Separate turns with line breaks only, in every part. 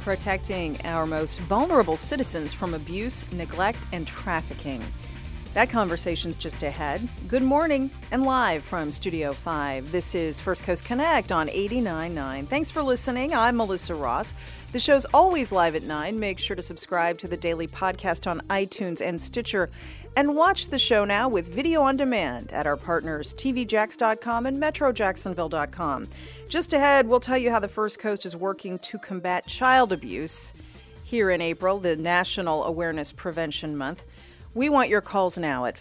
protecting our most vulnerable citizens from abuse, neglect, and trafficking. That conversation's just ahead. Good morning and live from Studio 5. This is First Coast Connect on 89.9. Thanks for listening. I'm Melissa Ross. The show's always live at 9. Make sure to subscribe to the daily podcast on iTunes and Stitcher. And watch the show now with video on demand at our partners tvjax.com and metrojacksonville.com. Just ahead, we'll tell you how the First Coast is working to combat child abuse. Here in April, the National Awareness Prevention Month. We want your calls now at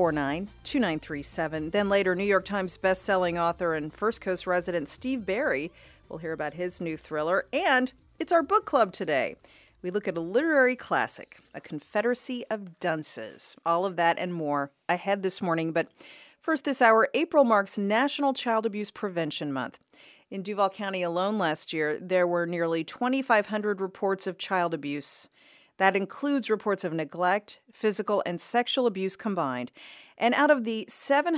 549-2937. Then later, New York Times bestselling author and First Coast resident Steve Berry will hear about his new thriller. And it's our book club today. We look at a literary classic, A Confederacy of Dunces. All of that and more ahead this morning. But first this hour, April marks National Child Abuse Prevention Month. In Duval County alone last year, there were nearly 2,500 reports of child abuse. That includes reports of neglect, physical, and sexual abuse combined. And out of the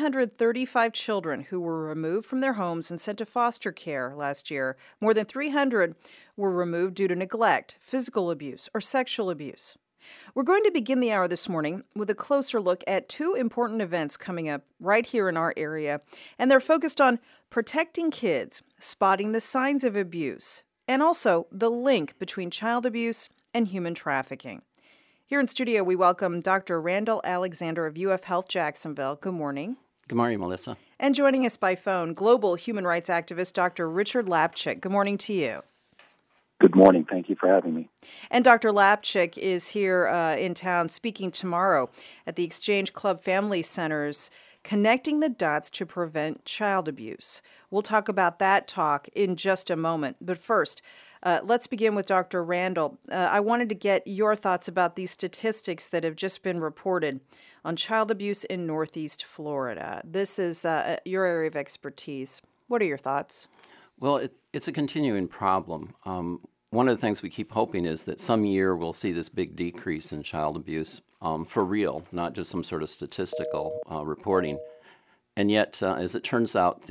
735 children who were removed from their homes and sent to foster care last year, more than 300 were removed due to neglect, physical abuse, or sexual abuse. We're going to begin the hour this morning with a closer look at two important events coming up right here in our area, and they're focused on protecting kids, spotting the signs of abuse, and also the link between child abuse and human trafficking. Here in studio, we welcome Dr. Randall Alexander of UF Health Jacksonville. Good morning.
Good morning, Melissa.
And joining us by phone, global human rights activist Dr. Richard Lapchick. Good morning to you.
Good morning. Thank you for having me.
And Dr. Lapchick is here in town speaking tomorrow at the Exchange Club Family Center's Connecting the Dots to Prevent Child Abuse. We'll talk about that talk in just a moment. But first, let's begin with Dr. Randall. I wanted to get your thoughts about these statistics that have just been reported on child abuse in Northeast Florida. This is your area of expertise. What are your thoughts?
Well, it's a continuing problem. One of the things we keep hoping is that some year we'll see this big decrease in child abuse for real, not just some sort of statistical reporting. And yet, as it turns out,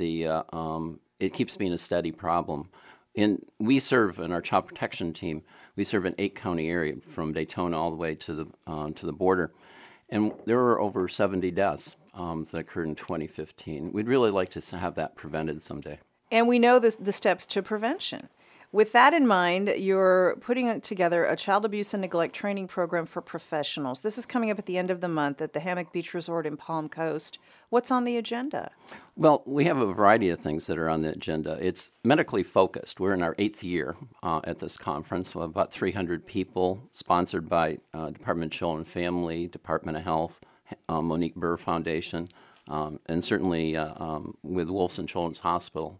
it keeps being a steady problem. We serve in our child protection team. We serve an 8-county area from Daytona all the way to the border, and there were over 70 deaths that occurred in 2015. We'd really like to have that prevented someday.
And we know the steps to prevention. With that in mind, you're putting together a child abuse and neglect training program for professionals. This is coming up at the end of the month at the Hammock Beach Resort in Palm Coast. What's on the agenda?
Well, we have a variety of things that are on the agenda. It's medically focused. We're in our 8th year at this conference. We have about 300 people, sponsored by Department of Children and Family, Department of Health, Monique Burr Foundation, and certainly with Wolfson Children's Hospital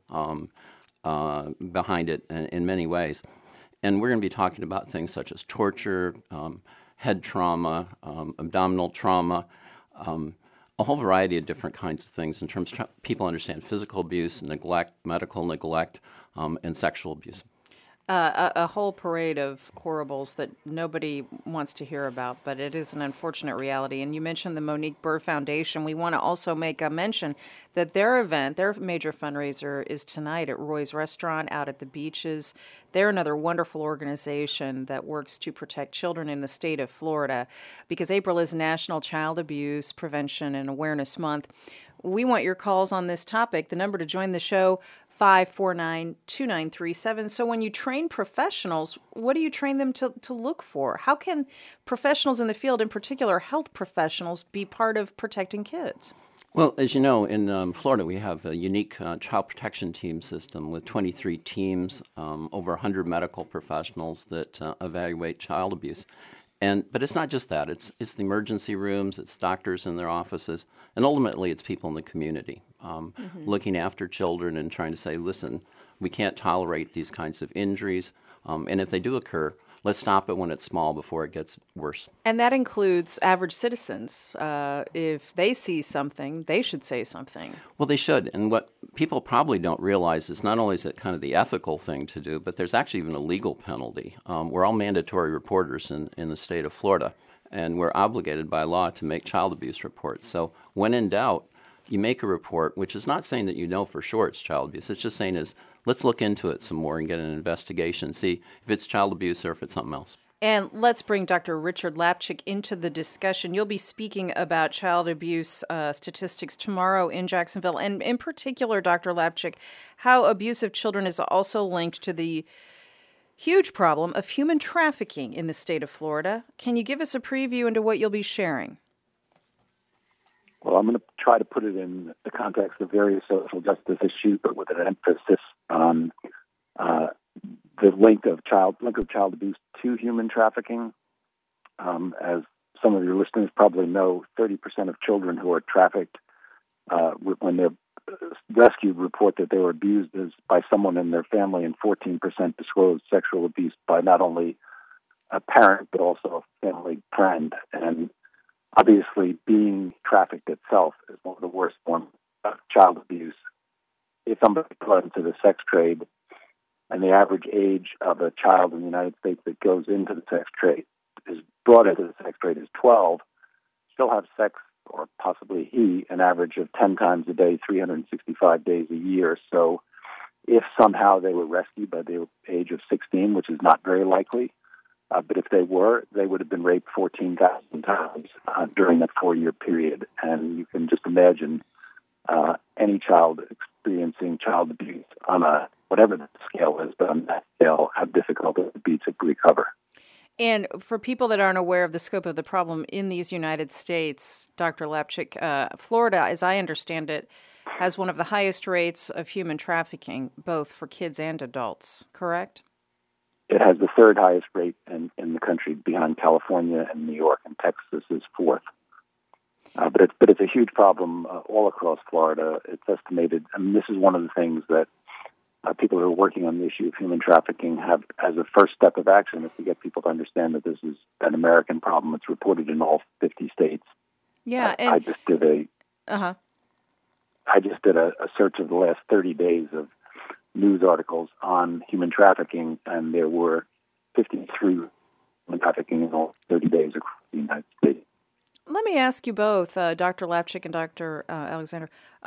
behind it in many ways. And we're going to be talking about things such as torture, head trauma, abdominal trauma, a whole variety of different kinds of things in terms of people understand physical abuse, neglect, medical neglect, and sexual abuse.
A whole parade of horribles that nobody wants to hear about, but it is an unfortunate reality. And you mentioned the Monique Burr Foundation. We want to also make a mention that their event, their major fundraiser, is tonight at Roy's Restaurant out at the beaches. They're another wonderful organization that works to protect children in the state of Florida. Because April is National Child Abuse Prevention and Awareness Month. We want your calls on this topic. The number to join the show, 549-2937. So when you train professionals, what do you train them to look for? How can professionals in the field, in particular health professionals, be part of protecting kids?
Well, as you know, in Florida, we have a unique child protection team system with 23 teams, over 100 medical professionals that evaluate child abuse. But it's not just that. It's the emergency rooms, it's doctors in their offices, and ultimately it's people in the community looking after children and trying to say, listen, we can't tolerate these kinds of injuries, and if they do occur, let's stop it when it's small before it gets worse.
And that includes average citizens. If they see something, they should say something.
Well, they should. And what people probably don't realize is not only is it kind of the ethical thing to do, but there's actually even a legal penalty. We're all mandatory reporters in the state of Florida, and we're obligated by law to make child abuse reports. So when in doubt, you make a report, which is not saying that you know for sure it's child abuse. It's just saying let's look into it some more and get an investigation, see if it's child abuse or if it's something else.
And let's bring Dr. Richard Lapchick into the discussion. You'll be speaking about child abuse statistics tomorrow in Jacksonville, and in particular, Dr. Lapchick, how abuse of children is also linked to the huge problem of human trafficking in the state of Florida. Can you give us a preview into what you'll be sharing?
Well, I'm going to try to put it in the context of various social justice issues, but with an emphasis on the link of child abuse to human trafficking. As some of your listeners probably know, 30% of children who are trafficked, when they're rescued, report that they were abused by someone in their family, and 14% disclose sexual abuse by not only a parent but also a family friend. And obviously, being trafficked itself is one of the worst forms of child abuse. If somebody put into the sex trade, and the average age of a child in the United States that goes into the sex trade is brought into the sex trade is 12, still have sex, or possibly he, an average of 10 times a day, 365 days a year. So if somehow they were rescued by the age of 16, which is not very likely, but if they were, they would have been raped 14,000 times during that 4-year period. And you can just imagine any child experiencing child abuse on whatever the scale is, but on that scale, how difficult it would be to recover.
And for people that aren't aware of the scope of the problem in these United States, Dr. Lapchick, Florida, as I understand it, has one of the highest rates of human trafficking, both for kids and adults, correct?
It has the third highest rate in the country, behind California and New York, and Texas is fourth. But it's a huge problem all across Florida. It's estimated, and this is one of the things that people who are working on the issue of human trafficking have as a first step of action, is to get people to understand that this is an American problem. It's reported in all 50 states.
Yeah,
I just did a search of the last 30 days of news articles on human trafficking, and there were 53 human trafficking in all 30 days across the United States.
Let me ask you both, Dr. Lapchick and Dr. Alexander,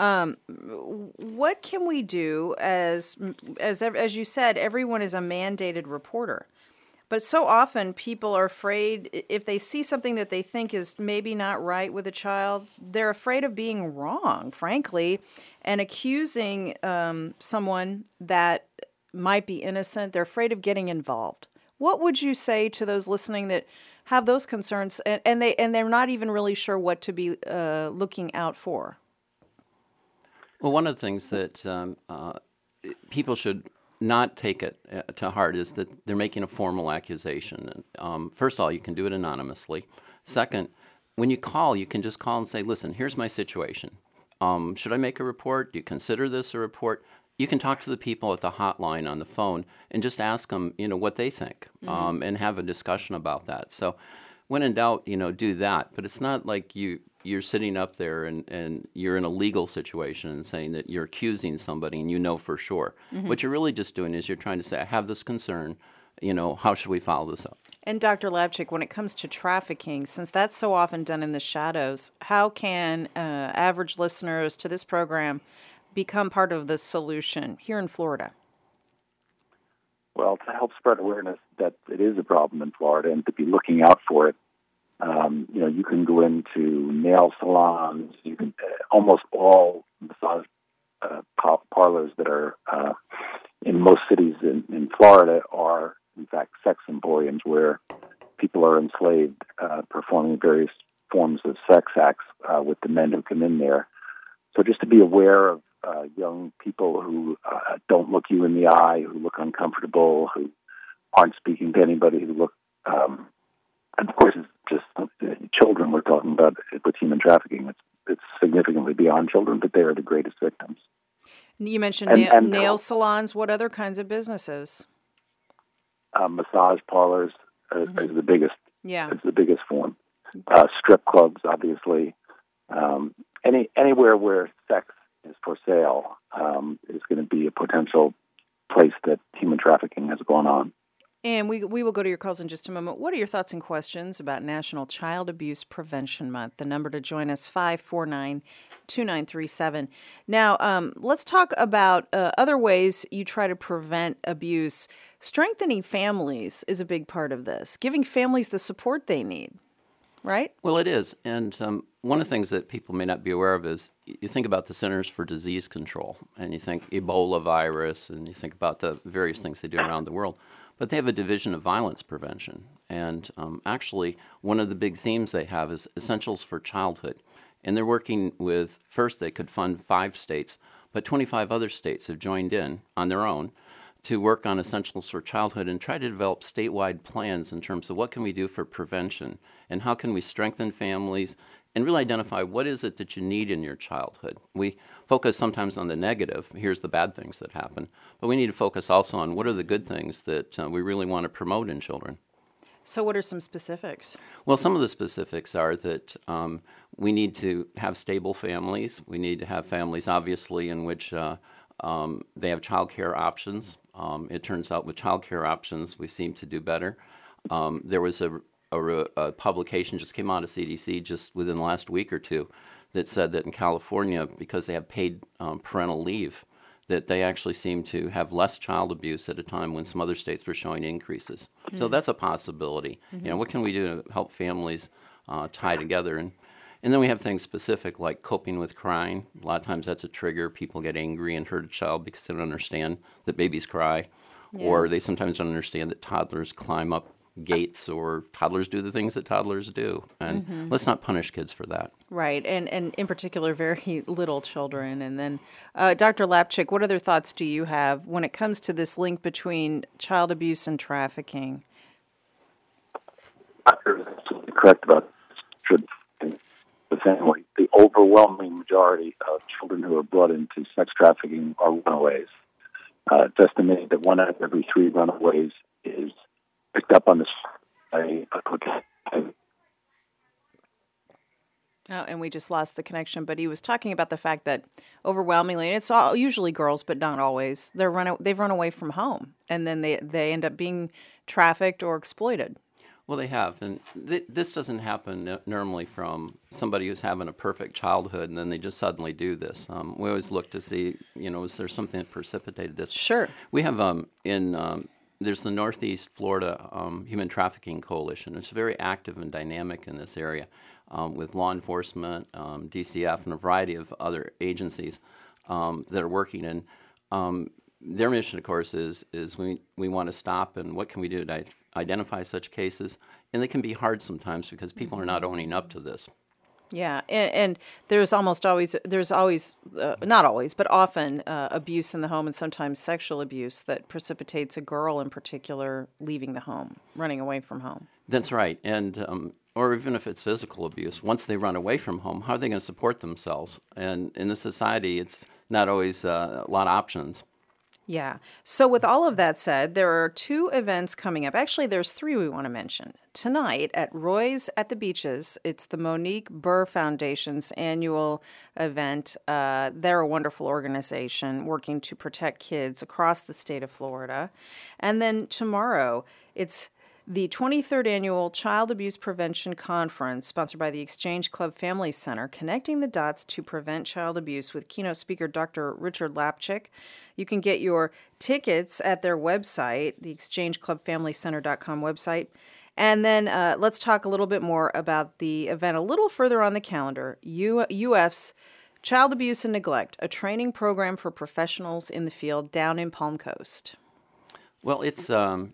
what can we do as you said, everyone is a mandated reporter. But so often people are afraid, if they see something that they think is maybe not right with a child, they're afraid of being wrong, frankly, and accusing someone that might be innocent. They're afraid of getting involved. What would you say to those listening that have those concerns, and they're not even really sure what to be looking out for?
Well, one of the things that people should not take it to heart is that they're making a formal accusation. First of all, you can do it anonymously. Second, when you call, you can just call and say, listen, here's my situation. Should I make a report? Do you consider this a report? You can talk to the people at the hotline on the phone and just ask them, what they think, and have a discussion about that. So when in doubt, do that. But it's not like you're sitting up there and you're in a legal situation and saying that you're accusing somebody and you know for sure. Mm-hmm. What you're really just doing is you're trying to say, I have this concern, how should we follow this up?
And Dr. Lapchick, when it comes to trafficking, since that's so often done in the shadows, how can average listeners to this program become part of the solution here in Florida?
Well, to help spread awareness that it is a problem in Florida and to be looking out for it, you can go into nail salons. You can almost all massage parlors that are in most cities in Florida are, in fact, sex emporiums where people are enslaved, performing various forms of sex acts with the men who come in there. So just to be aware of young people who don't look you in the eye, who look uncomfortable, who aren't speaking to anybody, who look, and of course, it's just children we're talking about with human trafficking. It's significantly beyond children, but they are the greatest victims.
You mentioned nail salons. What other kinds of businesses?
Massage parlors is the biggest.
Yeah,
is the biggest form. Strip clubs, obviously. Anywhere where sex is for sale is going to be a potential place that human trafficking has gone on.
And we will go to your calls in just a moment. What are your thoughts and questions about National Child Abuse Prevention Month? The number to join us, 549-2937. Now, let's talk about other ways you try to prevent abuse. Strengthening families is a big part of this, giving families the support they need, right?
Well, it is. And one of the things that people may not be aware of is you think about the Centers for Disease Control, and you think Ebola virus, and you think about the various things they do around the world. But they have a division of violence prevention. And actually, one of the big themes they have is Essentials for Childhood. And they're working with, first they could fund 5 states, but 25 other states have joined in on their own to work on Essentials for Childhood and try to develop statewide plans in terms of what can we do for prevention and how can we strengthen families and really identify what is it that you need in your childhood. We focus sometimes on the negative, here's the bad things that happen, but we need to focus also on what are the good things that we really want to promote in children.
So what are some specifics?
Well, some of the specifics are that we need to have stable families. We need to have families, obviously, in which they have child care options. It turns out with child care options, we seem to do better. There was a publication just came out of CDC just within the last week or two that said that in California, because they have paid parental leave, that they actually seem to have less child abuse at a time when some other states were showing increases. Mm-hmm. So that's a possibility. Mm-hmm. You know, what can we do to help families tie together? And then we have things specific like coping with crying. A lot of times that's a trigger. People get angry and hurt a child because they don't understand that babies cry. Yeah. Or they sometimes don't understand that toddlers climb up gates or toddlers do the things that toddlers do. And let's not punish kids for that.
Right, and in particular, very little children. And then, Dr. Lapchick, what other thoughts do you have when it comes to this link between child abuse and trafficking?
You're absolutely correct about the family. The overwhelming majority of children who are brought into sex trafficking are runaways. It's estimated that 1 out of every 3 runaways is picked up on this by a cocaine.
Oh, and we just lost the connection. But he was talking about the fact that overwhelmingly, and it's all usually girls, but not always, they've run away from home, and then they end up being trafficked or exploited.
Well, they have, and this doesn't happen normally from somebody who's having a perfect childhood, and then they just suddenly do this. We always look to see, is there something that precipitated this?
Sure.
We have there's the Northeast Florida Human Trafficking Coalition. It's very active and dynamic in this area with law enforcement, DCF, and a variety of other agencies that are working in. Their mission, of course, is we want to stop and what can we do to identify such cases. And they can be hard sometimes because people are not owning up to this.
Yeah, and there's not always, but often abuse in the home and sometimes sexual abuse that precipitates a girl in particular leaving the home, running away from home.
That's right. And or even if it's physical abuse, once they run away from home, how are they going to support themselves? And in this society, it's not always a lot of options.
Yeah. So with all of that said, there are 2 events coming up. Actually, there's 3 we want to mention. Tonight at Roy's at the Beaches, it's the Monique Burr Foundation's annual event. They're a wonderful organization working to protect kids across the state of Florida. And then tomorrow, it's the 23rd Annual Child Abuse Prevention Conference, sponsored by the Exchange Club Family Center, connecting the dots to prevent child abuse with keynote speaker Dr. Richard Lapchick. You can get your tickets at their website, the exchangeclubfamilycenter.com website. And then let's talk a little bit more about the event a little further on the calendar, UF's Child Abuse and Neglect, a training program for professionals in the field down in Palm Coast.
Well, it's our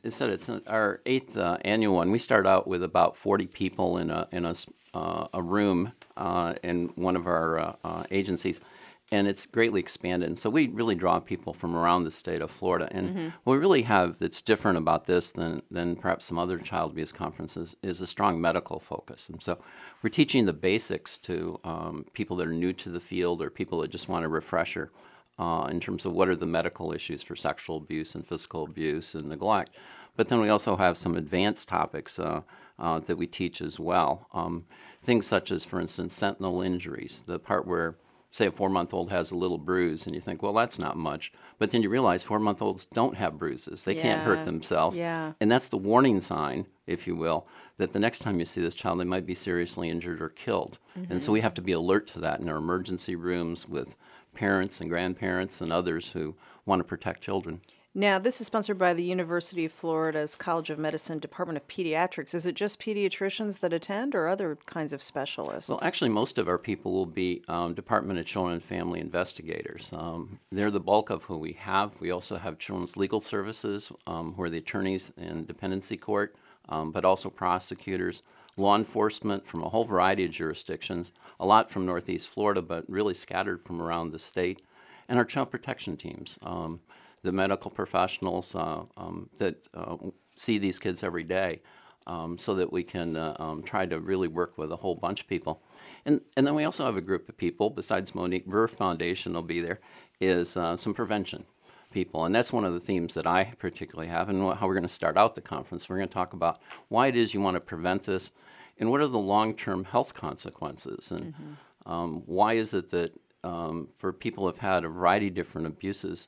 8th annual one. We start out with about 40 people in a room in one of our agencies, and it's greatly expanded. And so we really draw people from around the state of Florida. And what we really have that's different about this than perhaps some other child abuse conferences is a strong medical focus. And so we're teaching the basics to people that are new to the field or people that just want a refresher. In terms of what are the medical issues for sexual abuse and physical abuse and neglect. But then we also have some advanced topics that we teach as well. Things such as, for instance, sentinel injuries, the part where say a 4-month-old has a little bruise, and you think, well, that's not much. But then you realize 4-month-olds don't have bruises. They can't hurt themselves.
Yeah.
And that's the warning sign, if you will, that the next time you see this child, they might be seriously injured or killed. And so we have to be alert to that in our emergency rooms with parents and grandparents and others who want to protect children.
Now, this is sponsored by the University of Florida's College of Medicine Department of Pediatrics. Is it just pediatricians that attend or other kinds of specialists?
Well, actually, most of our people will be Department of Children and Family investigators. They're the bulk of who we have. We also have Children's Legal Services, who are the attorneys in dependency court, but also prosecutors, law enforcement from a whole variety of jurisdictions, a lot from Northeast Florida, but really scattered from around the state, and our child protection teams. The medical professionals that see these kids every day so that we can try to really work with a whole bunch of people. And then we also have a group of people, besides Monique Burr Foundation will be there, is some prevention people. And that's one of the themes that I particularly have and how we're going to start out the conference. We're going to talk about why it is you want to prevent this and what are the long-term health consequences and why is it that for people who have had a variety of different abuses,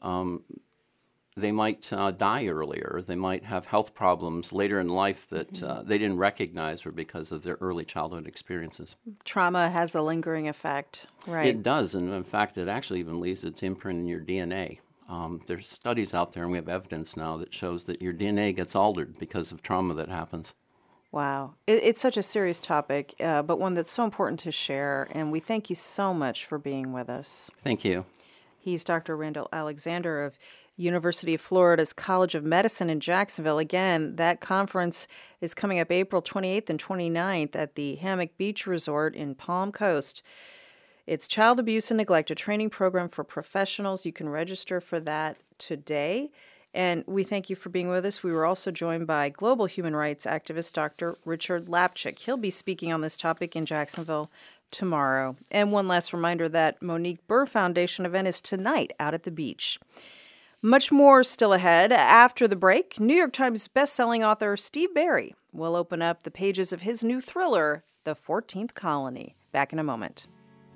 they might die earlier. They might have health problems later in life that they didn't recognize were because of their early childhood experiences.
Trauma has a lingering effect, right?
It does, and in fact, it actually even leaves its imprint in your DNA. There's studies out there, and we have evidence now that shows that your DNA gets altered because of trauma that happens.
Wow. It's such a serious topic, but one that's so important to share, and we thank you so much for being with us.
Thank you.
He's Dr. Randall Alexander of University of Florida's College of Medicine in Jacksonville. Again, that conference is coming up April 28th and 29th at the Hammock Beach Resort in Palm Coast. It's Child Abuse and Neglect, a training program for professionals. You can register for that today. And we thank you for being with us. We were also joined by global human rights activist Dr. Richard Lapchick. He'll be speaking on this topic in Jacksonville tomorrow. And one last reminder that Monique Burr Foundation event is tonight out at the beach. Much more still ahead. After the break, New York Times bestselling author Steve Berry will open up the pages of his new thriller, The 14th Colony. Back in a moment.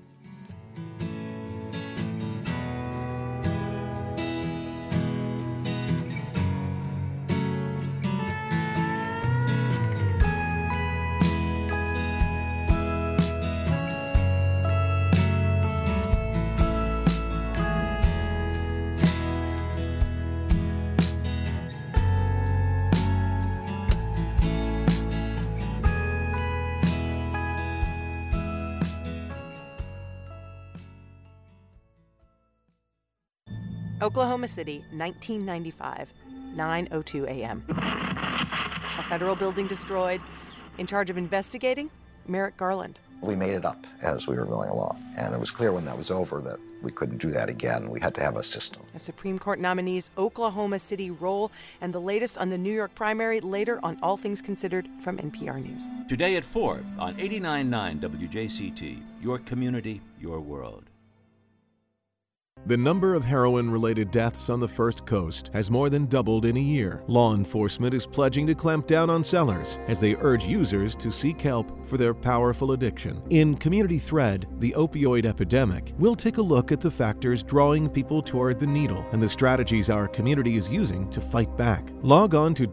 Oklahoma City, 1995, 9:02 a.m. A federal building destroyed. In charge of investigating, Merrick Garland.
We made it up as we were going along, and it was clear when that was over that we couldn't do that again. We had to have a system.
A Supreme Court nominee's Oklahoma City role, and the latest on the New York primary later on All Things Considered from NPR News.
Today at 4 on 89.9 WJCT, your community, your world.
The number of heroin-related deaths on the First Coast has more than doubled in a year. Law enforcement is pledging to clamp down on sellers as they urge users to seek help for their powerful addiction. In Community Thread, The Opioid Epidemic, we'll take a look at the factors drawing people toward the needle and the strategies our community is using to fight back. Log on to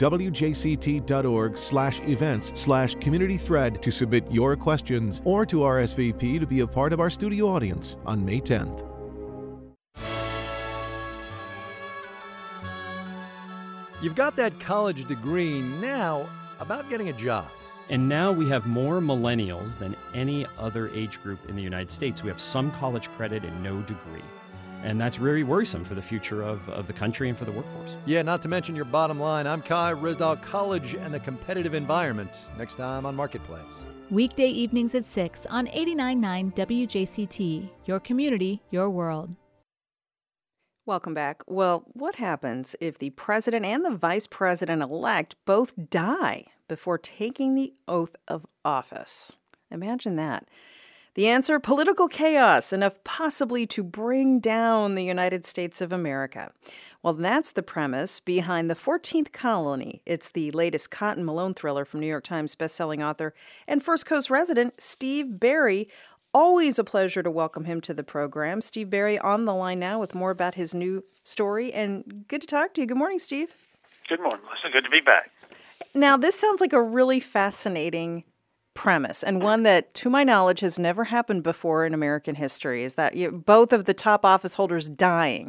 wjct.org/events/communitythread to submit your questions or to RSVP to be a part of our studio audience on May 10th.
You've got that college degree. Now, about getting a job.
And now we have more millennials than any other age group in the United States who have some college credit and no degree. And that's really worrisome for the future of the country and for the workforce.
Yeah, not to mention your bottom line. I'm Kai Ryssdal, College and the Competitive Environment. Next time on Marketplace.
Weekday evenings at 6 on 89.9 WJCT. Your community, your world.
Welcome back. Well, what happens if the president and the vice president-elect both die before taking the oath of office? Imagine that. The answer, political chaos, enough possibly to bring down the United States of America. Well, that's the premise behind The 14th Colony. It's the latest Cotton Malone thriller from New York Times bestselling author and First Coast resident Steve Berry, always a pleasure to welcome him to the program. Steve Berry on the line now with more about his new story. And good to talk to you. Good morning, Steve.
Good morning, Melissa. Good to be back.
Now, this sounds like a really fascinating premise, and one that, to my knowledge, has never happened before in American history, is that both of the top office holders dying,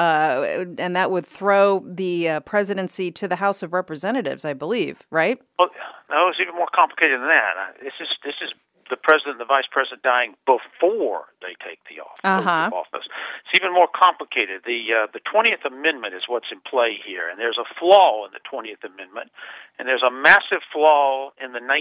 and that would throw the presidency to the House of Representatives, I believe, right?
Well, no, it's even more complicated than that. This is the president and the vice president dying before they take the office. It's even more complicated. The 20th Amendment is what's in play here, and there's a flaw in the 20th Amendment, and there's a massive flaw in the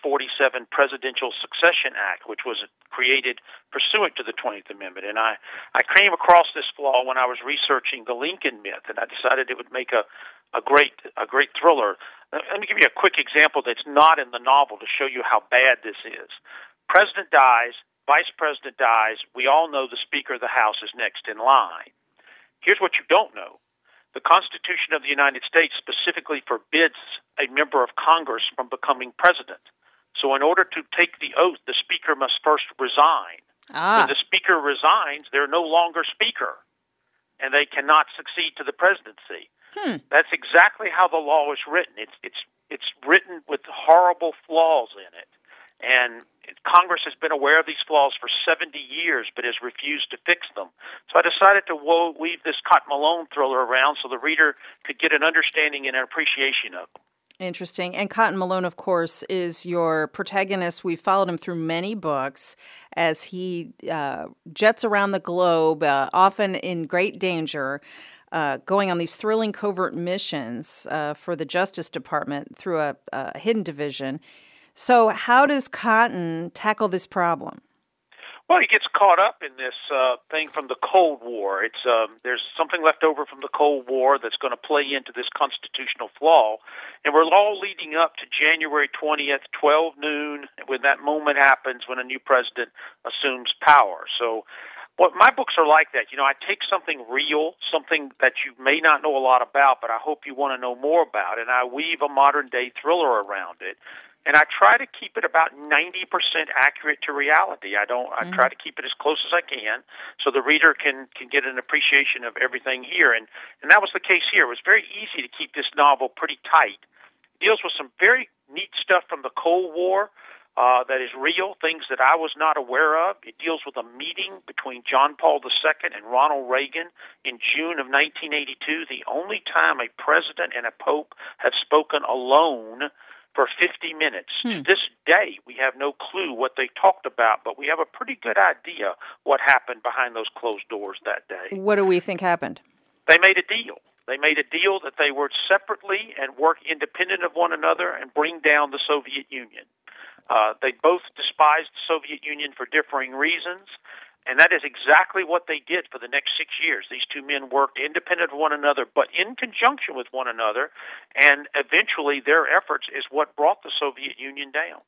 1947 Presidential Succession Act, which was created pursuant to the 20th Amendment. And I came across this flaw when I was researching the Lincoln myth, and I decided it would make a great thriller. Let me give you a quick example that's not in the novel to show you how bad this is. President dies, vice president dies, we all know the Speaker of the House is next in line. Here's what you don't know. The Constitution of the United States specifically forbids a member of Congress from becoming president. So in order to take the oath, the Speaker must first resign. When the Speaker resigns, they're no longer Speaker, and they cannot succeed to the presidency. That's exactly how the law is written. It's written with horrible flaws in it. And Congress has been aware of these flaws for 70 years, but has refused to fix them. So I decided to weave this Cotton Malone thriller around so the reader could get an understanding and an appreciation of them.
Interesting. And Cotton Malone, of course, is your protagonist. We've followed him through many books as he jets around the globe, often in great danger, going on these thrilling covert missions for the Justice Department through a hidden division. So how does Cotton tackle this problem?
Well, he gets caught up in this thing from the Cold War. There's something left over from the Cold War that's going to play into this constitutional flaw. And we're all leading up to January 20th, 12 noon, when that moment happens when a new president assumes power. So my books are like that. I take something real, something that you may not know a lot about, but I hope you want to know more about, and I weave a modern-day thriller around it. And I try to keep it about 90% accurate to reality. I try to keep it as close as I can so the reader can get an appreciation of everything here. And that was the case here. It was very easy to keep this novel pretty tight. It deals with some very neat stuff from the Cold War that is real, things that I was not aware of. It deals with a meeting between John Paul II and Ronald Reagan in June of 1982, the only time a president and a pope have spoken alone for 50 minutes. To this day, we have no clue what they talked about, but we have a pretty good idea what happened behind those closed doors that day.
What do we think happened?
They made a deal. They made a deal that they work separately and work independent of one another and bring down the Soviet Union. They both despised the Soviet Union for differing reasons, and that is exactly what they did for the next 6 years. These two men worked independent of one another, but in conjunction with one another, and eventually their efforts is what brought the Soviet Union down.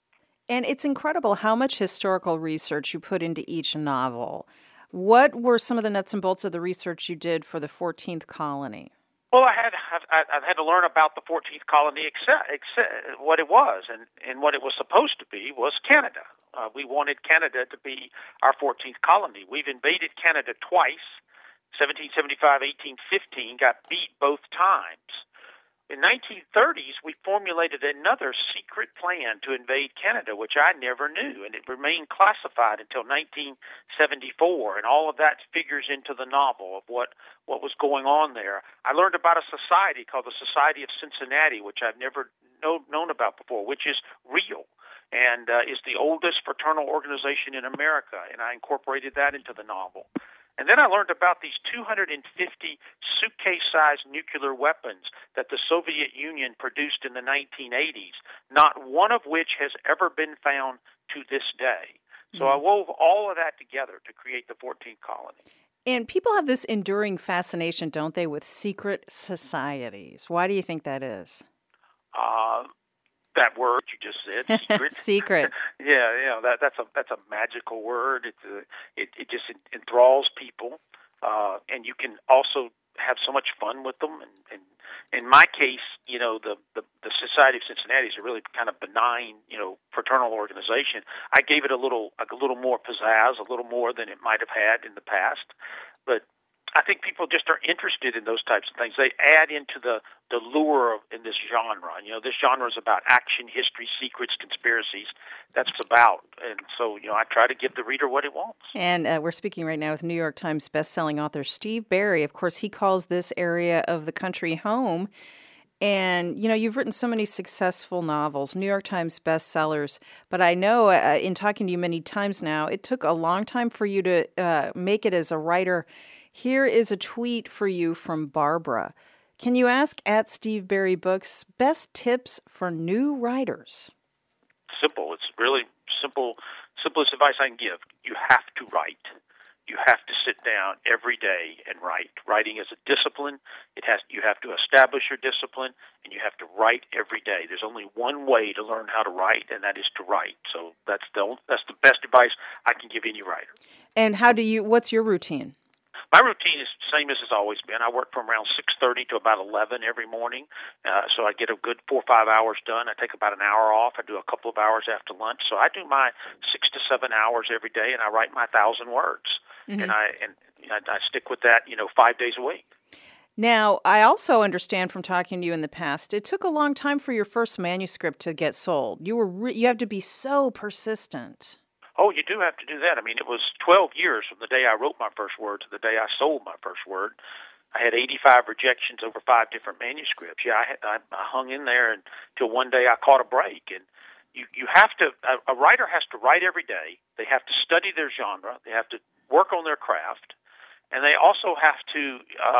And it's incredible how much historical research you put into each novel. What were some of the nuts and bolts of the research you did for the 14th colony?
Well, I had to learn about the 14th colony, except what it was, and what it was supposed to be was Canada. We wanted Canada to be our 14th colony. We've invaded Canada twice, 1775, 1815, got beat both times. In 1930s, we formulated another secret plan to invade Canada, which I never knew, and it remained classified until 1974, and all of that figures into the novel of what was going on there. I learned about a society called the Society of Cincinnati, which I've never known about before, which is real and is the oldest fraternal organization in America, and I incorporated that into the novel. And then I learned about these 250 suitcase-sized nuclear weapons that the Soviet Union produced in the 1980s, not one of which has ever been found to this day. So I wove all of that together to create the 14th colony.
And people have this enduring fascination, don't they, with secret societies. Why do you think that is?
That word you just said, secret.
Secret.
Yeah, that's a magical word. It just enthralls people, and you can also have so much fun with them. And in my case, the Society of Cincinnati is a really kind of benign, fraternal organization. I gave it a little more pizzazz, a little more than it might have had in the past. But I think people just are interested in those types of things. They add into the lure in this genre. This genre is about action, history, secrets, conspiracies. That's what it's about. And so, I try to give the reader what he wants.
And we're speaking right now with New York Times bestselling author Steve Berry. Of course, he calls this area of the country home. And, you've written so many successful novels, New York Times bestsellers. But I know in talking to you many times now, it took a long time for you to make it as a writer. Here is a tweet for you from Barbara. Can you ask at Steve Berry Books best tips for new writers?
Simple. It's really simple. Simplest advice I can give. You have to write. You have to sit down every day and write. Writing is a discipline. You have to establish your discipline, and you have to write every day. There's only one way to learn how to write, and that is to write. So that's the best advice I can give any writer.
And what's your routine?
My routine is the same as it's always been. I work from around 6:30 to about 11 every morning, so I get a good 4 or 5 hours done. I take about an hour off. I do a couple of hours after lunch. So I do my 6 to 7 hours every day, and I write my 1,000 words. Mm-hmm. And I stick with that, 5 days a week.
Now, I also understand from talking to you in the past, it took a long time for your first manuscript to get sold. You have to be so persistent.
Oh, you do have to do that. I mean, it was 12 years from the day I wrote my first word to the day I sold my first word. I had 85 rejections over 5 different manuscripts. Yeah, I hung in there until one day I caught a break. And you have to, a writer has to write every day. They have to study their genre. They have to work on their craft. And they also have to,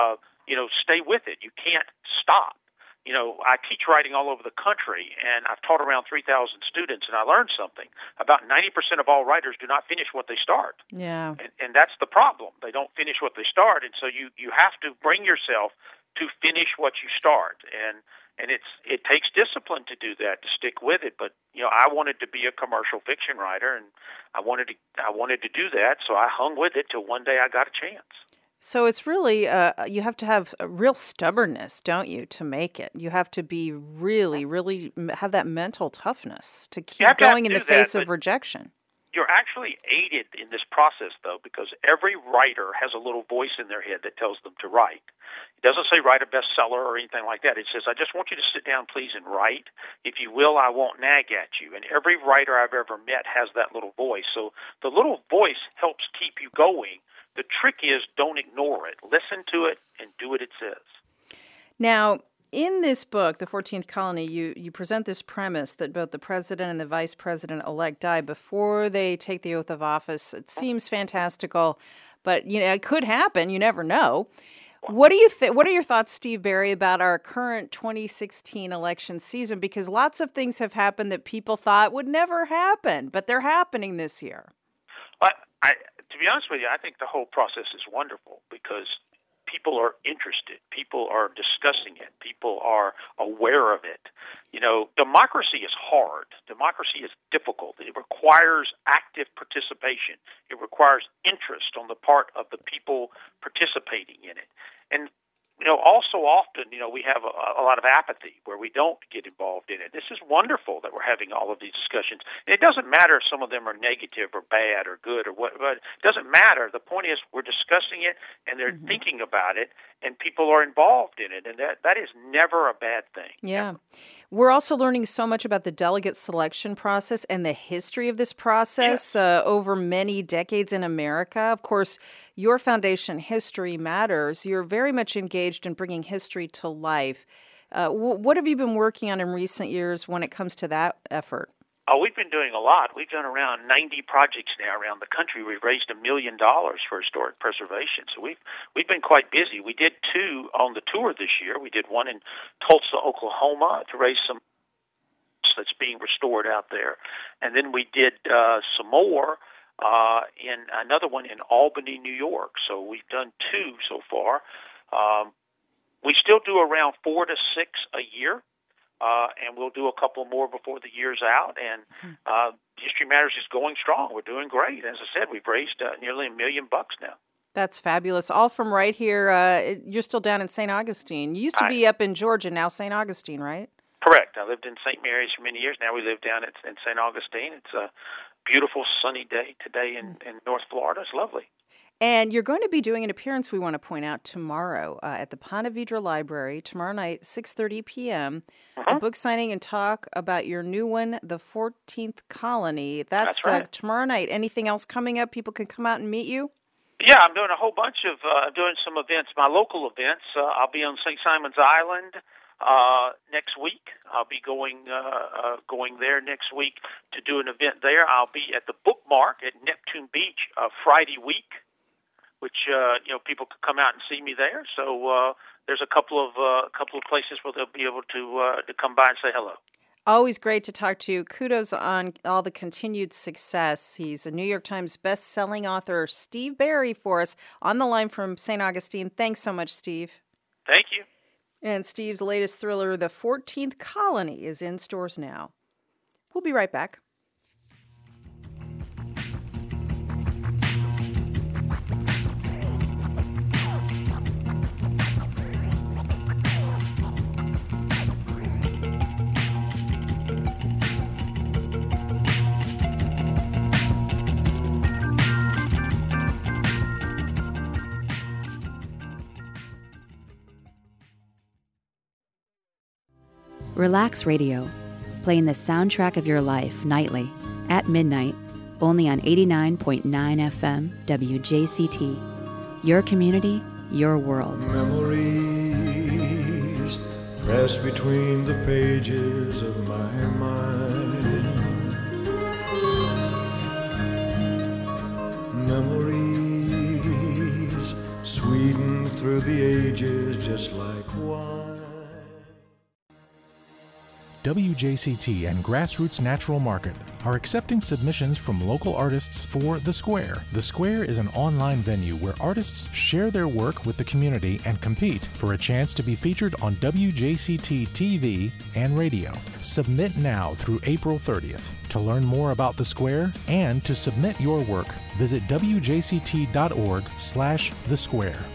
stay with it. You can't stop. I teach writing all over the country, and I've taught around 3,000 students, and I learned something. About 90% of all writers do not finish what they start.
Yeah.
And that's the problem. They don't finish what they start, and so you have to bring yourself to finish what you start. And it takes discipline to do that, to stick with it. But, I wanted to be a commercial fiction writer, and I wanted to do that, so I hung with it till one day I got a chance.
So it's really, you have to have a real stubbornness, don't you, to make it? You have to be really, really have that mental toughness to keep going in the face of rejection.
You're actually aided in this process, though, because every writer has a little voice in their head that tells them to write. It doesn't say write a bestseller or anything like that. It says, I just want you to sit down, please, and write. If you will, I won't nag at you. And every writer I've ever met has that little voice. So the little voice helps keep you going. The trick is don't ignore it. Listen to it and do what it says.
Now, in this book, The 14th Colony, you present this premise that both the president and the vice president-elect die before they take the oath of office. It seems fantastical, but it could happen. You never know. What do you What are your thoughts, Steve Berry, about our current 2016 election season? Because lots of things have happened that people thought would never happen, but they're happening this year.
To be honest with you, I think the whole process is wonderful because people are interested. People are discussing it. People are aware of it. Democracy is hard. Democracy is difficult. It requires active participation. It requires interest on the part of the people participating in it. And also often, we have a lot of apathy where we don't get involved in it. This is wonderful that we're having all of these discussions. And it doesn't matter if some of them are negative or bad or good or what, but it doesn't matter. The point is we're discussing it and they're thinking about it and people are involved in it. And that is never a bad thing.
Yeah. Never. We're also learning so much about the delegate selection process and the history of this process over many decades in America. Of course, your foundation, History Matters, you're very much engaged in bringing history to life. What have you been working on in recent years when it comes to that effort?
Oh, we've been doing a lot. We've done around 90 projects now around the country. We've raised $1 million for historic preservation. So we've been quite busy. We did 2 on the tour this year. We did one in Tulsa, Oklahoma, to raise some that's being restored out there, and then we did some more in another one in Albany, New York. So we've done 2 so far. We still do around 4 to 6 a year. And we'll do a couple more before the year's out. And History Matters is going strong. We're doing great. As I said, we've raised nearly $1 million now.
That's fabulous. All from right here. You're still down in St. Augustine. You used to be up in Georgia, now St. Augustine, right?
Correct. I lived in St. Mary's for many years. Now we live down in St. Augustine. It's a beautiful sunny day today in North Florida. It's lovely.
And you're going to be doing an appearance, we want to point out, tomorrow at the Ponte Vedra Library, tomorrow night, 6:30 p.m., a book signing and talk about your new one, The 14th Colony. That's right. Tomorrow night. Anything else coming up? People can come out and meet you?
Yeah, I'm doing a whole bunch of doing some events, my local events. I'll be on St. Simon's Island next week. I'll be going there next week to do an event there. I'll be at the Bookmark at Neptune Beach Friday week, which people can come out and see me there. So there's a couple of places where they'll be able to come by and say hello.
Always great to talk to you. Kudos on all the continued success. He's a New York Times best-selling author, Steve Berry, for us on the line from St. Augustine. Thanks so much, Steve.
Thank you.
And Steve's latest thriller, The 14th Colony, is in stores now. We'll be right back.
Relax Radio, playing the soundtrack of your life nightly at midnight, only on 89.9 FM WJCT. Your community, your world.
Memories press between the pages of my mind. Memories sweeten through the ages just like wine.
WJCT and Grassroots Natural Market are accepting submissions from local artists for The Square. The Square is an online venue where artists share their work with the community and compete for a chance to be featured on WJCT TV and radio. Submit now through April 30th. To learn more about The Square and to submit your work, visit wjct.org/The Square.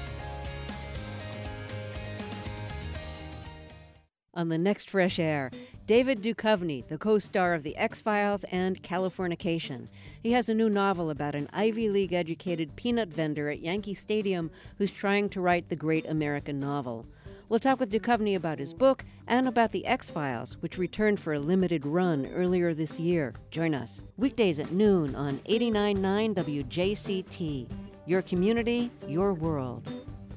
On the next Fresh Air, David Duchovny, the co-star of The X-Files and Californication. He has a new novel about an Ivy League-educated peanut vendor at Yankee Stadium who's trying to write the great American novel. We'll talk with Duchovny about his book and about The X-Files, which returned for a limited run earlier this year. Join us weekdays at noon on 89.9 WJCT. Your community, your world.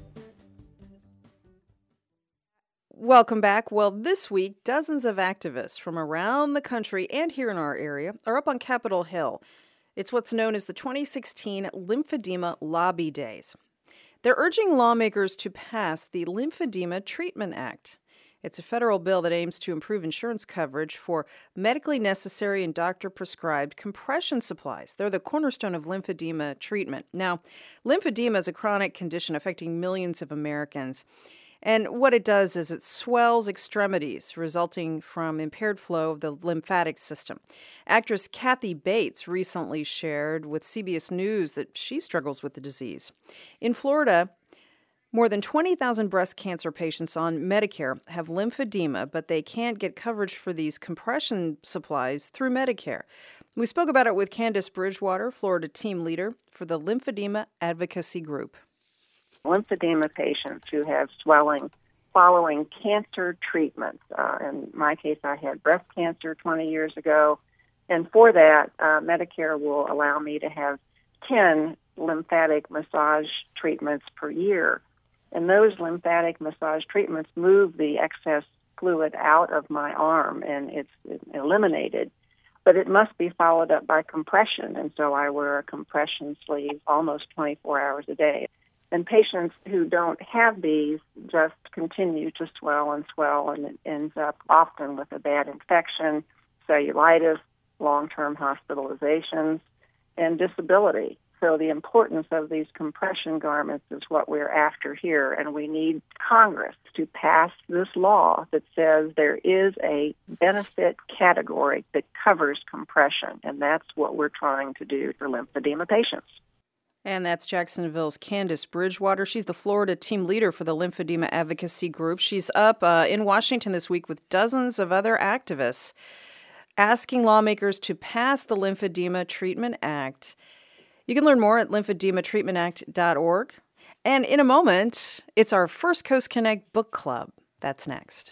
Welcome back. Well, this week, dozens of activists from around the country and here in our area are up on Capitol Hill. It's what's known as the 2016 Lymphedema Lobby Days. They're urging lawmakers to pass the Lymphedema Treatment Act. It's a federal bill that aims to improve insurance coverage for medically necessary and doctor-prescribed compression supplies. They're the cornerstone of lymphedema treatment. Now, lymphedema is a chronic condition affecting millions of Americans. And what it does is it swells extremities, resulting from impaired flow of the lymphatic system. Actress Kathy Bates recently shared with CBS News that she struggles with the disease. In Florida, more than 20,000 breast cancer patients on Medicare have lymphedema, but they can't get coverage for these compression supplies through Medicare. We spoke about it with Candace Bridgewater, Florida team leader for the Lymphedema Advocacy Group.
Lymphedema patients who have swelling following cancer treatments. In my case, I had breast cancer 20 years ago, and for that, Medicare will allow me to have 10 lymphatic massage treatments per year. And those lymphatic massage treatments move the excess fluid out of my arm, and it's eliminated. But it must be followed up by compression, and so I wear a compression sleeve almost 24 hours a day. And patients who don't have these just continue to swell, and it ends up often with a bad infection, cellulitis, long-term hospitalizations, and disability. So the importance of these compression garments is what we're after here, and we need Congress to pass this law that says there is a benefit category that covers compression, and that's what we're trying to do for lymphedema patients.
And that's Jacksonville's Candace Bridgewater. She's the Florida team leader for the lymphedema advocacy group. She's up in Washington this week with dozens of other activists asking lawmakers to pass the Lymphedema Treatment Act. You can learn more at lymphedema-treatmentact.org. And in a moment, it's our First Coast Connect book club. That's next.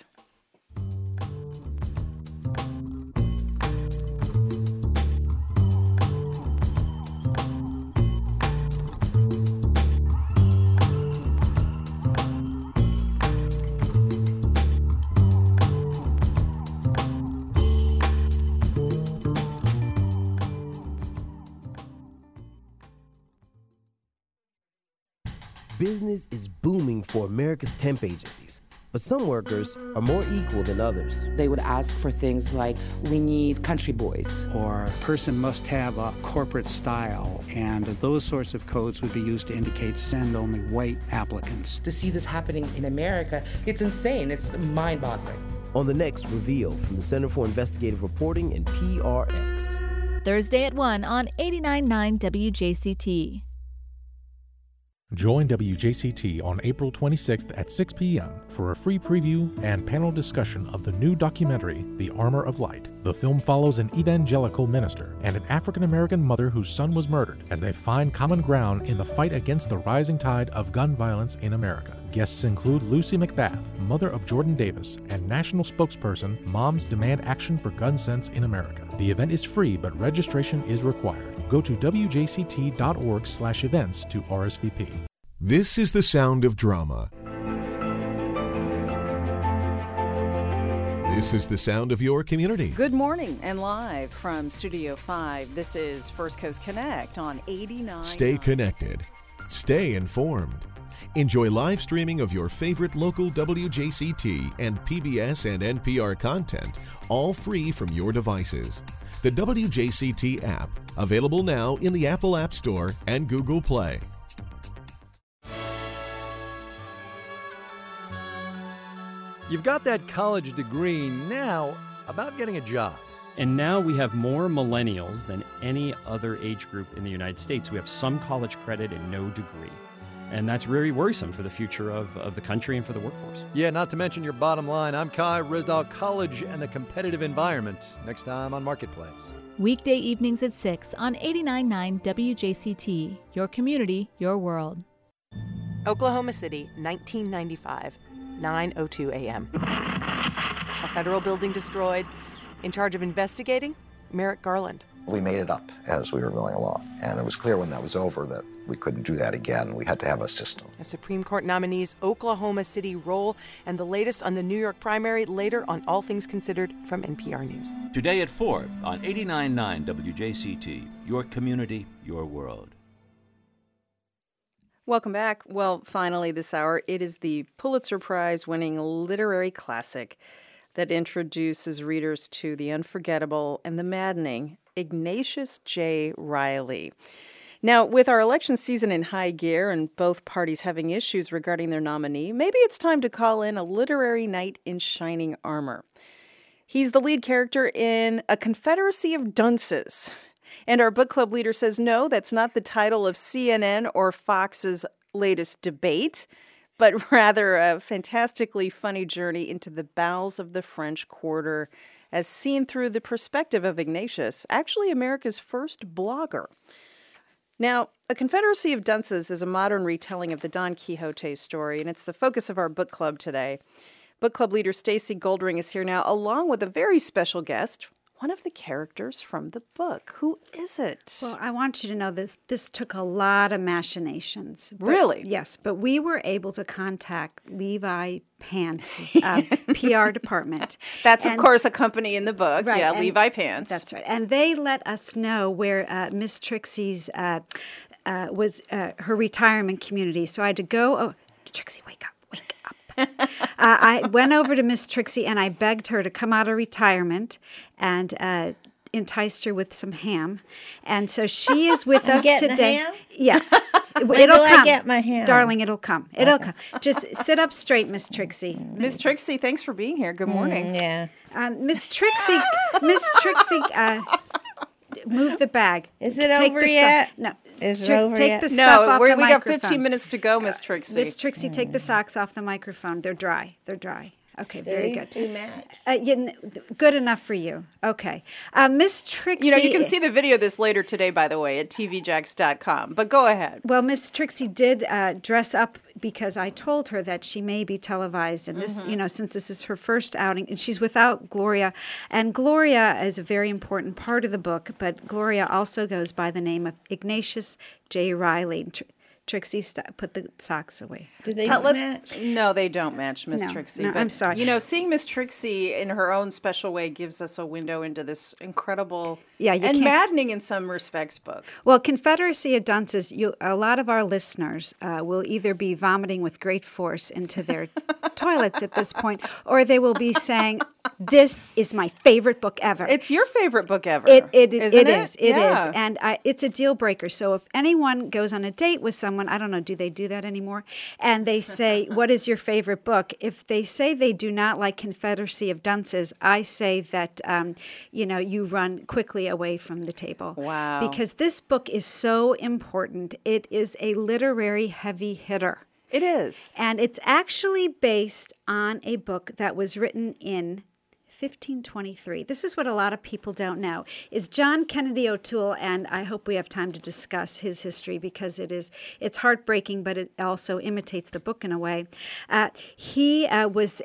Business is booming for America's temp agencies, but some workers are more equal than others.
They would ask for things like, we need country boys.
Or a person must have a corporate style, and those sorts of codes would be used to indicate send only white applicants.
To see this happening in America, it's insane. It's mind-boggling.
On the next Reveal from the Center for Investigative Reporting and PRX.
Thursday at 1 on 89.9 WJCT.
Join WJCT on April 26th at 6 p.m. for a free preview and panel discussion of the new documentary, The Armor of Light. The film follows an evangelical minister and an African-American mother whose son was murdered as they find common ground in the fight against the rising tide of gun violence in America. Guests include Lucy McBath, mother of Jordan Davis, and national spokesperson Moms Demand Action for Gun Sense in America. The event is free, but registration is required. Go to wjct.org/events to RSVP.
This is the sound of drama. This is the sound of your community.
Good morning and live from Studio 5. This is First Coast Connect on 89.
Stay connected. Stay informed. Enjoy live streaming of your favorite local WJCT and PBS and NPR content, all free from your devices. The WJCT app, available now in the Apple App Store and Google Play.
You've got that college degree. Now, about getting a job.
And now we have more millennials than any other age group in the United States. We have some college credit and no degree. And that's really worrisome for the future of the country and for the workforce.
Yeah, not to mention your bottom line. I'm Kai Risdall, college and the competitive environment. Next time on Marketplace.
Weekday evenings at 6 on 89.9 WJCT. Your community, your world.
Oklahoma City, 1995, 9:02 a.m. A federal building destroyed. In charge of investigating, Merrick Garland.
We made it up as we were going along, and it was clear when that was over that we couldn't do that again. We had to have a system.
A Supreme Court nominee's Oklahoma City role, and the latest on the New York primary later on All Things Considered from NPR News.
Today at 4 on 89.9 WJCT, your community, your world.
Welcome back. Well, finally this hour, it is the Pulitzer Prize-winning literary classic that introduces readers to the unforgettable and the maddening Ignatius J. Reilly. Now, with our election season in high gear and both parties having issues regarding their nominee, maybe it's time to call in a literary knight in shining armor. He's the lead character in A Confederacy of Dunces. And our book club leader says, no, that's not the title of CNN or Fox's latest debate, but rather a fantastically funny journey into the bowels of the French Quarter as seen through the perspective of Ignatius, actually America's first blogger. Now, A Confederacy of Dunces is a modern retelling of the Don Quixote story, and it's the focus of our book club today. Book club leader Stacy Goldring is here now, along with a very special guest, one of the characters from the book. Who is it?
Well, I want you to know this took a lot of machinations.
Really?
Yes, but we were able to contact Levi Pants' PR department.
That's, of course, a company in the book.
Right,
yeah, Levi Pants.
That's right. And they let us know where Miss Trixie's was her retirement community. So I had to go, oh, Trixie, wake up. I went over to Miss Trixie and I begged her to come out of retirement and enticed her with some ham. And so she is with us today.
Ham?
Yeah.
When do I get my ham?
Darling, it'll come. It'll come. Just sit up straight, Miss Trixie.
Miss Trixie, thanks for being here. Good morning.
Yeah.
Miss Trixie, move the bag.
Is it over yet?
No.
Is it over
take
yet?
the stuff off the
we got
microphone.
15 minutes to go, Miss Trixie.
Miss Trixie, take the socks off the microphone. They're dry. They're dry. Okay, very good.
Too mad.
Good enough for you. Okay. Miss Trixie.
You can see the video of this later today, by the way, at tvjax.com. But go ahead.
Well, Miss Trixie did dress up because I told her that she may be televised. And this, since this is her first outing, and she's without Gloria. And Gloria is a very important part of the book, but Gloria also goes by the name of Ignatius J. Riley. Trixie, put the socks away.
Do they match?
No, they don't match, Miss Trixie.
No,
but,
I'm sorry.
Seeing Miss Trixie in her own special way gives us a window into this incredible
and
maddening in some respects book.
Well, Confederacy of Dunces, a lot of our listeners will either be vomiting with great force into their toilets at this point, or they will be saying, this is my favorite book ever.
It's your favorite book ever.
It is. It is.
Yeah.
And it's a deal breaker. So if anyone goes on a date with someone, I don't know, do they do that anymore? And they say, what is your favorite book? If they say they do not like Confederacy of Dunces, I say that, you run quickly away from the table.
Wow.
Because this book is so important. It is a literary heavy hitter.
It is.
And it's actually based on a book that was written in 1523. This is what a lot of people don't know, is John Kennedy O'Toole, and I hope we have time to discuss his history because it's heartbreaking, but it also imitates the book in a way. He was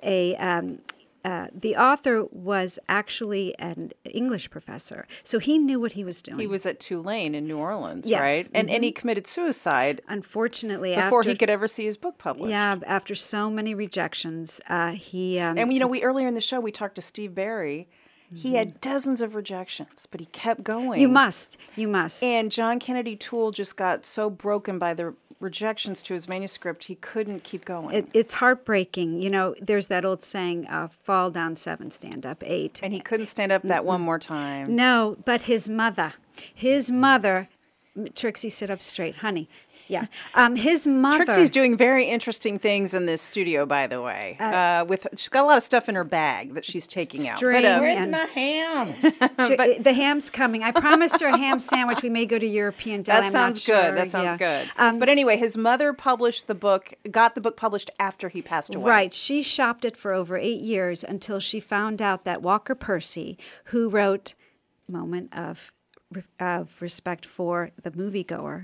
the author was actually an English professor, so he knew what he was doing.
He was at Tulane in New Orleans,
yes.
right? And he committed suicide.
Unfortunately,
before he could ever see his book published.
Yeah, after so many rejections, he.
And we earlier in the show we talked to Steve Barry. He had dozens of rejections, but he kept going.
You must.
And John Kennedy Toole just got so broken by the rejections to his manuscript, he couldn't keep going.
It's heartbreaking. There's that old saying, fall down 7, stand up 8.
And he couldn't stand up that one more time.
No, but his mother, Trixie, sit up straight, honey. Yeah. His mother.
Trixie's doing very interesting things in this studio, by the way. She's got a lot of stuff in her bag that she's taking out.
But, where's my ham?
The ham's coming. I promised her a ham sandwich. We may go to European Deli.
That sounds good. That sounds good. But anyway, his mother published the book, got the book published after he passed away.
Right. She shopped it for over 8 years until she found out that Walker Percy, who wrote Moment of respect for the moviegoer,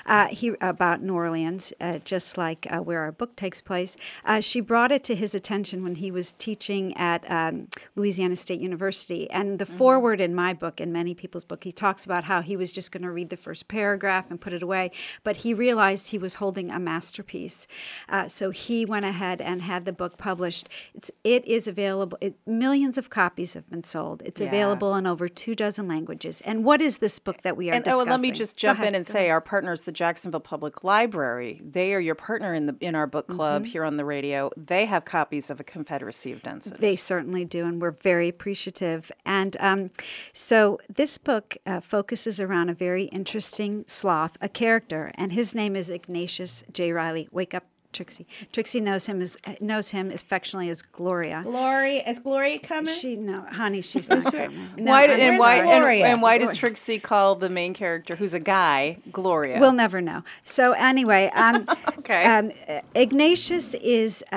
about New Orleans, just like where our book takes place. She brought it to his attention when he was teaching at Louisiana State University. And the foreword in my book, and many people's book, he talks about how he was just going to read the first paragraph and put it away. But he realized he was holding a masterpiece. So he went ahead and had the book published. It is available. Millions of copies have been sold. It's available in over 24 languages. And what is this book that we are discussing?
Let me just jump in and say our partner is the Jacksonville Public Library. They are your partner in our book club here on the radio. They have copies of A Confederacy of Dunces.
They certainly do, and we're very appreciative. And so this book focuses around a very interesting sloth, a character, and his name is Ignatius J. Riley. Wake up, Trixie. Trixie knows him affectionately as Gloria.
Is Gloria coming?
Honey, she's not coming. No,
why does Trixie call the main character, who's a guy, Gloria?
We'll never know. So anyway,
okay.
Ignatius is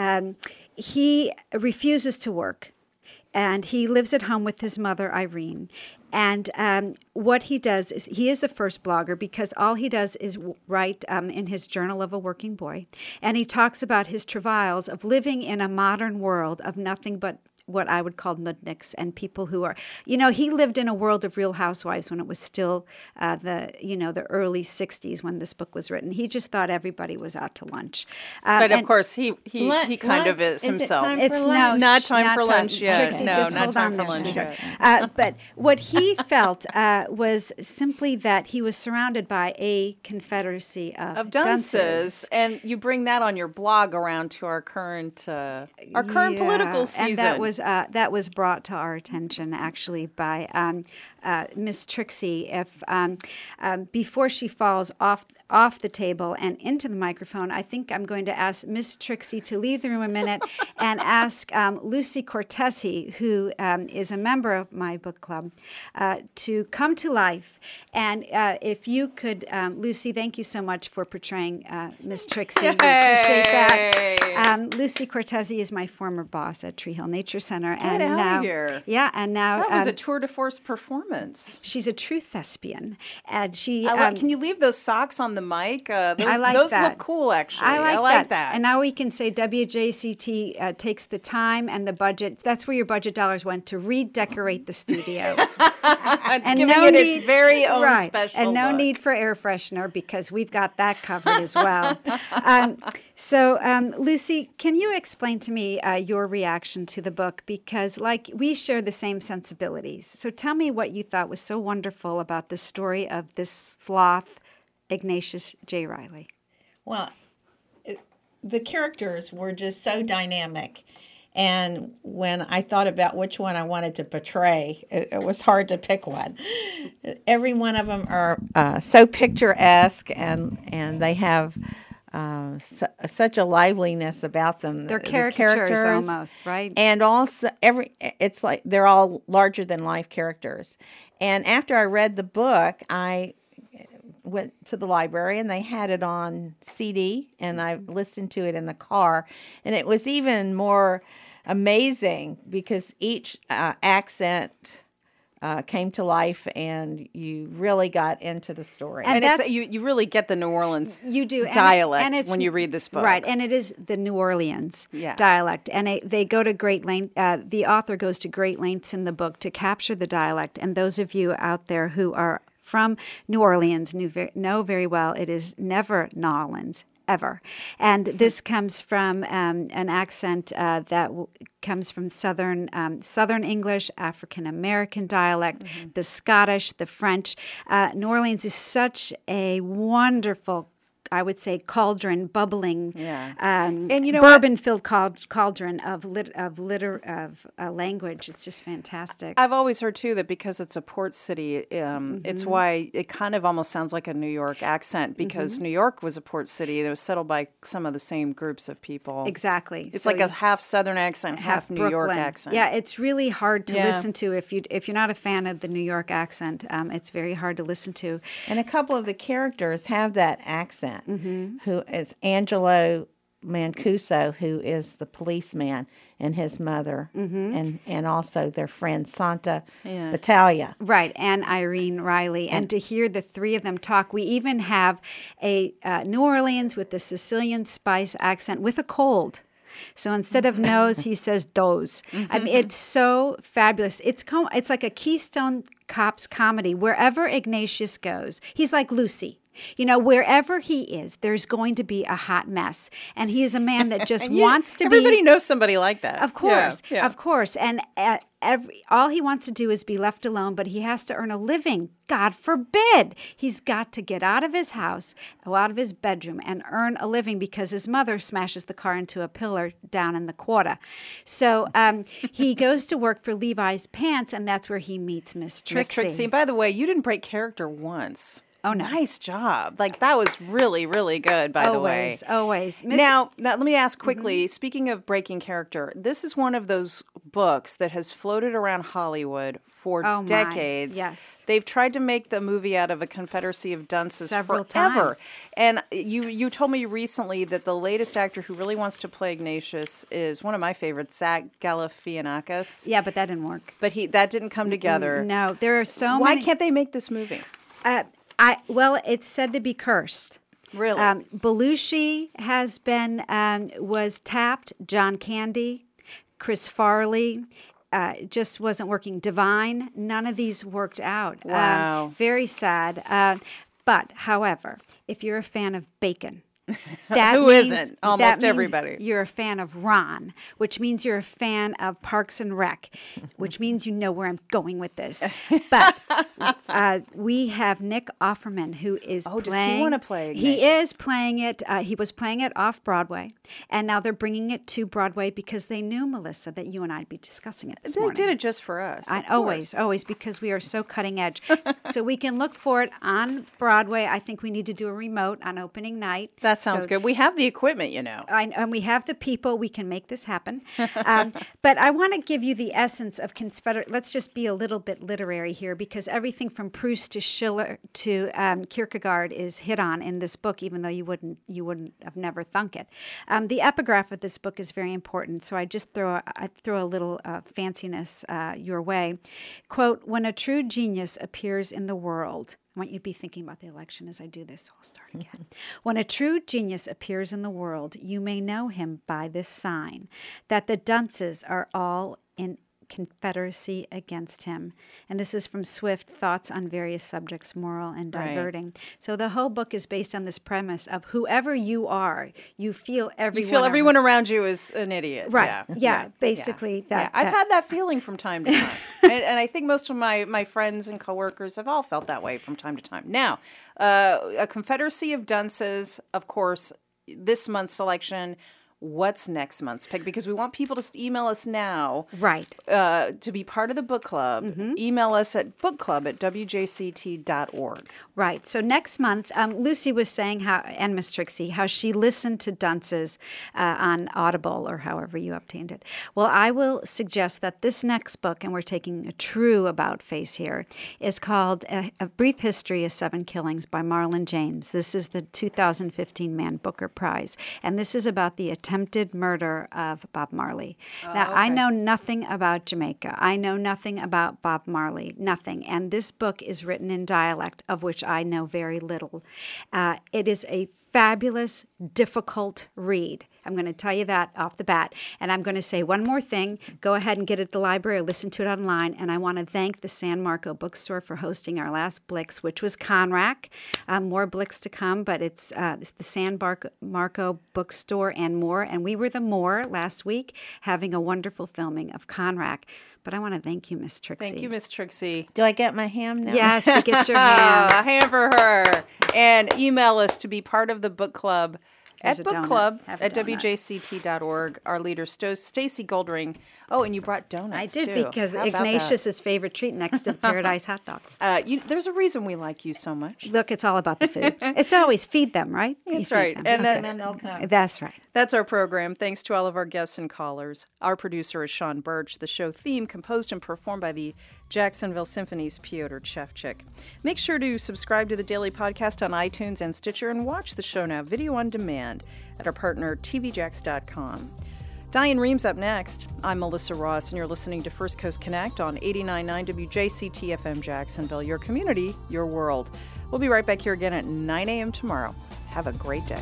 he refuses to work, and he lives at home with his mother Irene. And what he does is he is the first blogger because all he does is write in his Journal of a Working Boy. And he talks about his travails of living in a modern world of nothing but what I would call nudniks and people who are, he lived in a world of Real Housewives when it was still the early 60s when this book was written. He just thought everybody was out to lunch.
But of course, he kind of is himself.
It's
not time for lunch yet.
Trixie,
no, not time for lunch yet.
But what he felt was simply that he was surrounded by a confederacy of dunces.
And you bring that on your blog around to our current political season.
And that was brought to our attention actually by Miss Trixie, if before she falls off the table and into the microphone, I think I'm going to ask Miss Trixie to leave the room a minute and ask Lucy Cortese, who is a member of my book club, to come to life. And if you could, Lucy, thank you so much for portraying Miss Trixie. We appreciate that. Lucy Cortese is my former boss at Tree Hill Nature Center.
Get out of here.
Yeah, and now
that was a tour de force performance.
She's a true thespian, and she.
Can you leave those socks on the mic?
I like
those
that.
Look cool, actually.
I like that. And now we can say WJCT takes the time and the budget. That's where your budget dollars went, to redecorate the studio.
It's giving it its very own special
and no
look.
need for air freshener, because we've got that covered as well. Lucy, can you explain to me your reaction to the book? Because, like, we share the same sensibilities. So tell me what you thought was so wonderful about the story of this sloth, Ignatius J. Reilly.
Well, the characters were just so dynamic. And when I thought about which one I wanted to portray, it was hard to pick one. Every one of them are so picturesque, and they have such a liveliness about them.
They're caricatures almost, right?
And also, it's like they're all larger than life characters. And after I read the book, I went to the library and they had it on CD, and I listened to it in the car, and it was even more amazing because each accent came to life, and you really got into the story.
And it's, you really get the New Orleans
dialect
and when you read this book.
Right, and it is the New Orleans dialect. And they go to great length. The author goes to great lengths in the book to capture the dialect. And those of you out there who are from New Orleans know very well it is never Nolans, ever. And this comes from an accent that comes from Southern English, African American dialect, the Scottish, the French. New Orleans is such a wonderful, I would say, cauldron, bubbling, and bourbon-filled cauldron of language. It's just fantastic.
I've always heard too that because it's a port city, it's why it kind of almost sounds like a New York accent, because New York was a port city that was settled by some of the same groups of people.
Exactly.
It's like a half Southern accent, half New York accent.
Yeah, it's really hard to listen to if you're not a fan of the New York accent. It's very hard to listen to.
And a couple of the characters have that accent. Who is Angelo Mancuso, who is the policeman, and his mother, and also their friend Santa Battaglia.
Right, and Irene Reilly. And to hear the three of them talk, we even have a New Orleans with the Sicilian spice accent with a cold. So instead of nose, he says doze. I mean, it's so fabulous. It's like a Keystone Cops comedy. Wherever Ignatius goes, he's like Lucy. You know, wherever he is, there's going to be a hot mess. And he is a man that just wants to
everybody knows somebody like that.
Of course, of course. And all he wants to do is be left alone, but he has to earn a living. God forbid. He's got to get out of his house, out of his bedroom, and earn a living because his mother smashes the car into a pillar down in the quarter. So he goes to work for Levi's Pants, and that's where he meets Miss Trixie.
Miss Trixie. And by the way, you didn't break character once.
Oh, no.
Nice job. Like, that was really, really good, by the way.
Always.
Now, let me ask quickly, speaking of breaking character, this is one of those books that has floated around Hollywood for decades.
Yes.
They've tried to make the movie out of a Confederacy of Dunces
several
forever.
Times.
And you told me recently that the latest actor who really wants to play Ignatius is one of my favorites, Zach Galifianakis.
Yeah, but that didn't work.
But that didn't come together.
No, there are so
Why
many.
can't they make this movie?
Well, it's said to be cursed.
Really?
Belushi has been, was tapped. John Candy, Chris Farley, just wasn't working. Divine, none of these worked out.
Wow.
Very sad. But, however, if you're a fan of bacon
Who isn't? Almost everybody.
You're a fan of Ron, which means you're a fan of Parks and Rec, which means you know where I'm going with this. But we have Nick Offerman, who is playing.
Does he want to play Ignatius?
He is playing it. He was playing it off Broadway, and now they're bringing it to Broadway because they knew, Melissa, that you and I'd be discussing it this morning.
They did it just for us.
Always, because we are so cutting edge. So we can look for it on Broadway. I think we need to do a remote on opening night.
That sounds good. We have the equipment,
and we have the people. We can make this happen. But I want to give you the essence of Confederate. Let's just be a little bit literary here, because everything from Proust to Schiller to Kierkegaard is hit on in this book, even though you wouldn't have never thunk it. The epigraph of this book is very important, so I just throw a little fanciness your way. Quote, "When a true genius appears in the world," I want you to be thinking about the election as I do this, so I'll start again. "When a true genius appears in the world, you may know him by this sign, that the dunces are all in confederacy against him." And this is from Swift, Thoughts on Various Subjects, Moral and Diverting. Right. So the whole book is based on this premise of whoever you are, you feel everyone
around you is an idiot.
Right. Yeah. Basically.
Yeah. I've had that feeling from time to time. and I think most of my friends and coworkers have all felt that way from time to time. Now, a confederacy of dunces, of course, this month's selection. What's next month's pick? Because we want people to email us now.
Right.
To be part of the book club. Mm-hmm. Email us at bookclub@wjct.org.
Right. So next month, Lucy was saying and Miss Trixie, how she listened to Dunces on Audible or however you obtained it. Well, I will suggest that this next book, and we're taking a true about face here, is called A Brief History of Seven Killings by Marlon James. This is the 2015 Man Booker Prize. And this is about the attempted murder of Bob Marley. Now, okay. I know nothing about Jamaica. I know nothing about Bob Marley, nothing. And this book is written in dialect, of which I know very little. It is a fabulous, difficult read. I'm going to tell you that off the bat. And I'm going to say one more thing. Go ahead and get it at the library or listen to it online. And I want to thank the San Marco Bookstore for hosting our last Blix, which was Conrack. More Blix to come, but it's the San Marco Bookstore and more. And we were the more last week, having a wonderful filming of Conrack. But I want to thank you, Miss Trixie.
Thank you, Miss Trixie.
Do I get my ham now?
Yes, you get your ham.
A ham for her. And email us to be part of the book club at bookclub@wjct.org. Our leader, Stacy Goldring. Oh, and you brought donuts,
I did,
too.
because Ignatius's favorite treat next to Paradise hot dogs.
There's a reason we like you so much.
Look, it's all about the food. It's always feed them, right?
That's right.
And then they'll come.
That's right.
That's our program. Thanks to all of our guests and callers. Our producer is Sean Birch. The show theme composed and performed by the Jacksonville Symphony's Piotr Shevchik. Make sure to subscribe to the daily podcast on iTunes and Stitcher and watch the show now, video on demand, at our partner, tvjax.com. Diane Reams up next. I'm Melissa Ross, and you're listening to First Coast Connect on 89.9 WJCT FM Jacksonville, your community, your world. We'll be right back here again at 9 a.m. tomorrow. Have a great day.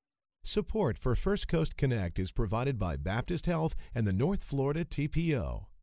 Support for First Coast Connect is provided by Baptist Health and the North Florida TPO.